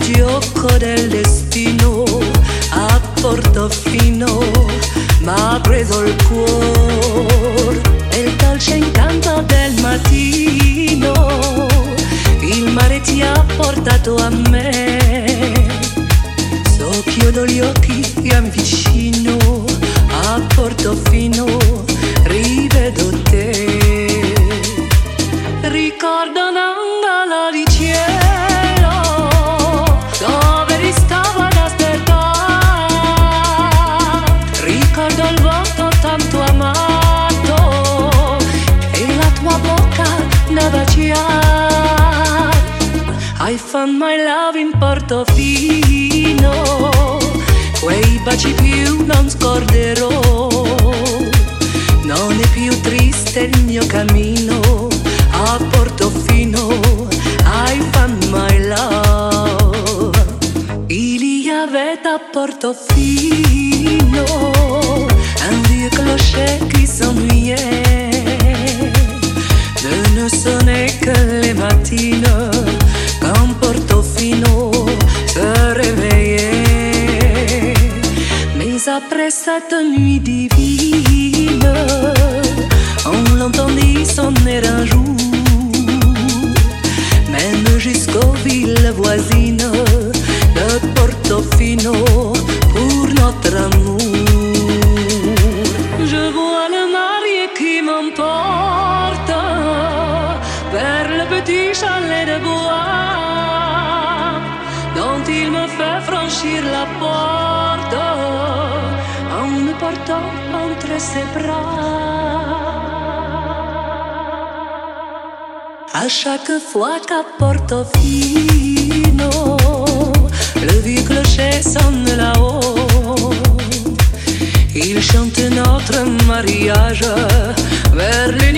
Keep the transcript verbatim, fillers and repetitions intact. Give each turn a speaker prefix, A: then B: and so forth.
A: gioco del destino a Portofino m'ha preso il cuore e il dolce incanto del mattino il mare ti ha portato a me. So chiudo gli occhi e mi avvicino a Portofino, rivedo te. Ricordo un'angolo di cielo dove ti stavo ad aspettare. Ricordo il volto tanto amato e la tua bocca da baciare. I found my love in Portofino, quei baci più non scorderò. Non è più triste il mio cammino a Portofino. I found my love. Il y avait à Portofino un vieux clocher qui s'ennuyait de ne sonner que les matines quand Portofino se réveillait. Mais après cette nuit divine, on l'entendit sonner un jour, même jusqu'aux villes voisines de Portofino pour notre amour. Je vois le marié qui m'emporte vers le petit chalet de bois dont il me fait franchir la porte en me portant entre ses bras. À chaque fois qu'à Portofino le vieux clocher sonne là-haut, il chante notre mariage vers les